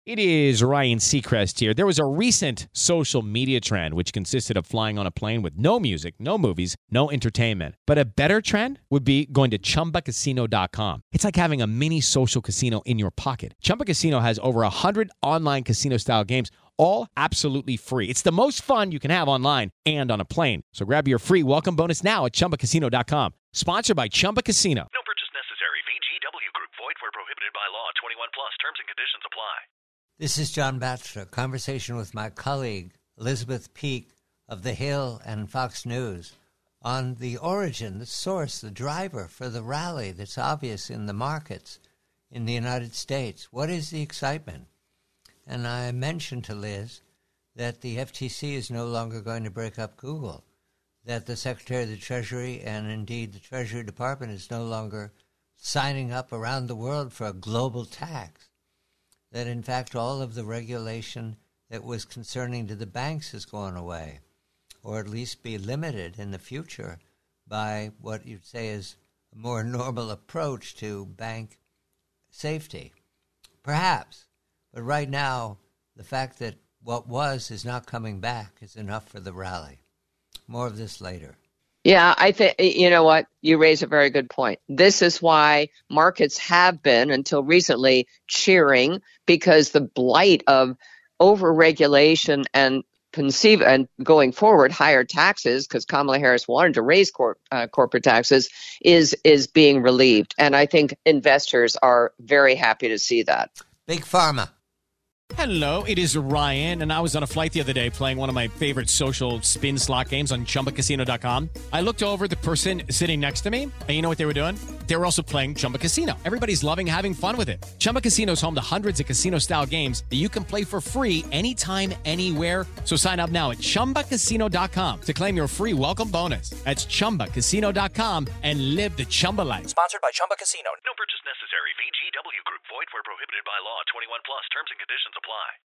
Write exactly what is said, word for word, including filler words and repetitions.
It is Ryan Seacrest here. There was a recent social media trend which consisted of flying on a plane with no music, no movies, no entertainment. But a better trend would be going to Chumba Casino dot com. It's like having a mini social casino in your pocket. Chumba Casino has over one hundred online casino-style games, all absolutely free. It's the most fun you can have online and on a plane. So grab your free welcome bonus now at Chumba Casino dot com. Sponsored by Chumba Casino. No purchase necessary. V G W Group. Void where prohibited by law. twenty-one plus. Terms and conditions apply. This is John Batchelor. Conversation with my colleague, Elizabeth Peak of The Hill and Fox News on the origin, the source, the driver for the rally that's obvious in the markets in the United States. What is the excitement? And I mentioned to Liz that the F T C is no longer going to break up Google, that the Secretary of the Treasury and indeed the Treasury Department is no longer signing up around the world for a global tax, that in fact all of the regulation that was concerning to the banks has gone away, or at least be limited in the future by what you'd say is a more normal approach to bank safety. Perhaps. But right now, the fact that what was is not coming back is enough for the rally. More of this later. Yeah, I think, you know what, you raise a very good point. This is why markets have been, until recently, cheering, because the blight of overregulation and conceive and going forward higher taxes, because Kamala Harris wanted to raise cor- uh, corporate taxes, is is being relieved. And I think investors are very happy to see that. Big Pharma. Hello, it is Ryan, and I was on a flight the other day playing one of my favorite social spin slot games on Chumba Casino dot com. I looked over at the person sitting next to me, and you know what they were doing? They were also playing Chumba Casino. Everybody's loving having fun with it. Chumba Casino is home to hundreds of casino-style games that you can play for free anytime, anywhere. So sign up now at Chumba Casino dot com to claim your free welcome bonus. That's Chumba Casino dot com and live the Chumba life. Sponsored by Chumba Casino. No purchase necessary. V G W Group. Void where prohibited by law. twenty-one plus. Terms and conditions apply.